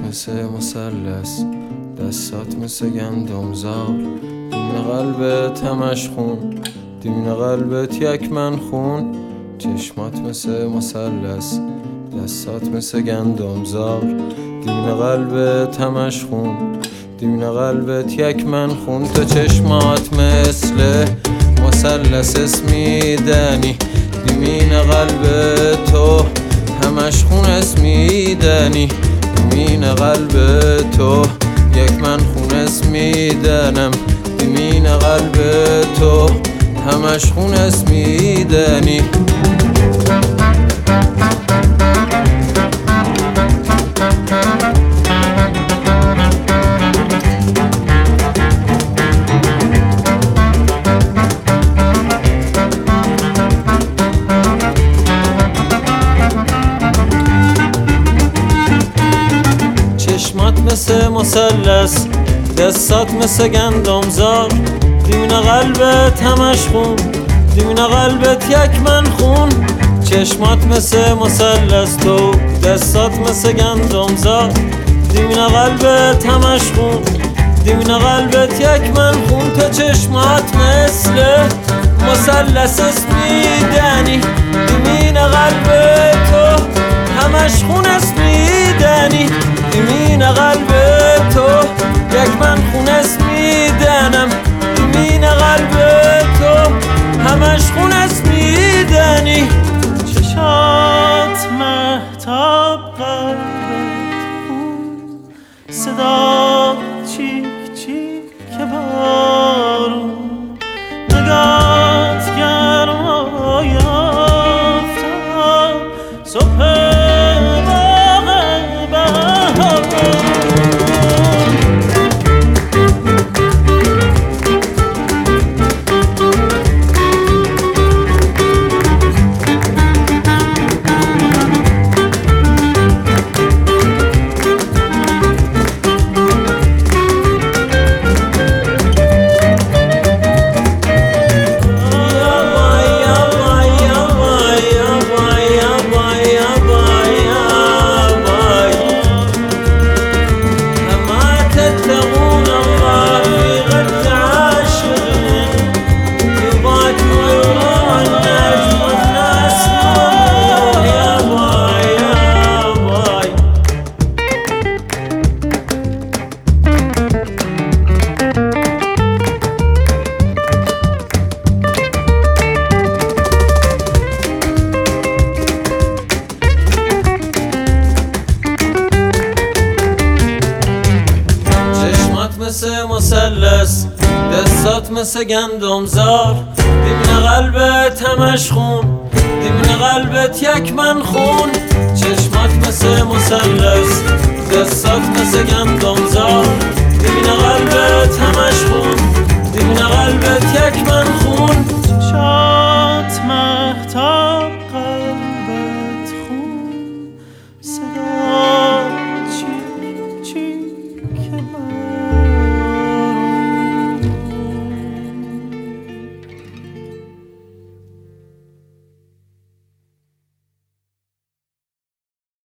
مثل مثلث، دستات مثل گندمزار، دیمن قلبت همش خون، دیمن قلبت یک من خون. چشمات مثل مثلث، دستات مثل گندمزار، دیمن قلبت همش خون، دیمن قلبت یک من خون. تو چشمات مثل مثلث اسمیدنی، دیمین قلب تو همش خون اسمیدنی، دیمین قلب تو یک من خون اسمیدنم، دیمین قلب تو همش خون اسمیدنی. چشمات مثل مثلث، دستات مثل گندمزار، دیمن قلبت همش خون، دیمن قلبت یک من خون. چشمات مثل مثلث، تو دستات مثل گندمزار، دیمن قلبت همش خون، دیمن قلبت یک من خون. تو چشمات مثل مثلث اسمیدنی، دیمن قلب تو همش خون اسمیدنی، دیمین قلب تو یک من خون اسمیدنم، دیمین قلب تو همش خون اسمیدنی. چشات مهتاب قلبت خون، صدا چیک چیک بارون، نگات گرما یافتم صبح مثل مثلث، دستات مثل گندمزار، دیمن قلبت همش خون، دیمن قلبت یک من خون. چشمات مثل مثلث،